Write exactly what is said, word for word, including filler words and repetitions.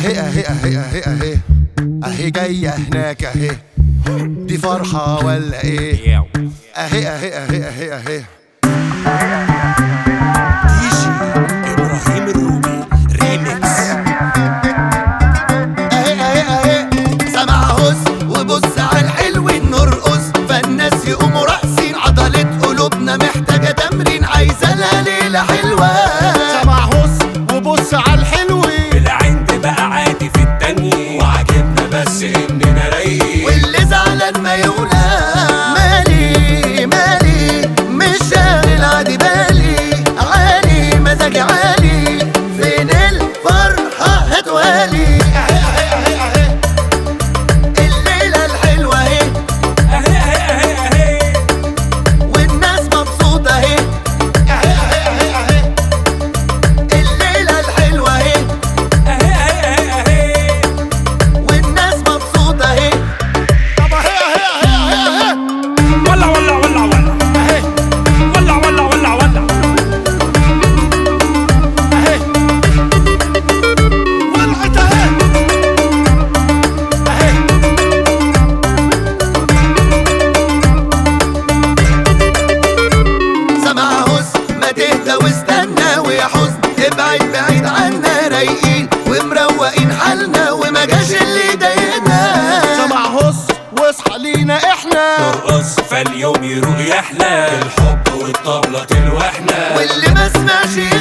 اهي اهي اهي اهي اهي اهي جاية هناك اهي، دي فرحة ولا ايه؟ اهي اهي اهي اهي اهي دي جي ابراهيم الروبي ريميكس. اهي اهي اهي سمع هس وبص على الحلوين نرقص، فالناس يقوموا راقصين، عضلة قلوبنا محتاجة تمرين، عايزة لها ليلة حلوة. سمع هس وبص على الحلوين، بالعند بقى عادي في التانيين، وعجبنا بس اننا رايقين، واللي زعلان ما يقولها مالي مالي مش شاغل عادي بالي، عالي مزاجي عالي، فين الفرحة هتوالي. اهي اهي اهي اهي الليلة الحلوة اهي، اهي اهي اهي اهي والناس مبسوطة اهي، اهي اهي اهي اهي الليلة الحلوة اهي، اهي اهي اهي والناس مبسوطة اهي. طب اهي اهي اهي اهي اهي ولع ولع ولع ولع اهي ولع ولع ولع ولع اهي ولعت اهي اهي. سمع هس ما تهدى واستنى، ويا حزن ابعد بعيد عنا، رايقين ومروقين حالنا، وما جاش اللي يضايقنا. سمع هس واصحى لينا احنا، نرقص فاليوم يروق يحلى، الحب والطبلة تلوحنا، واللي ما سمعش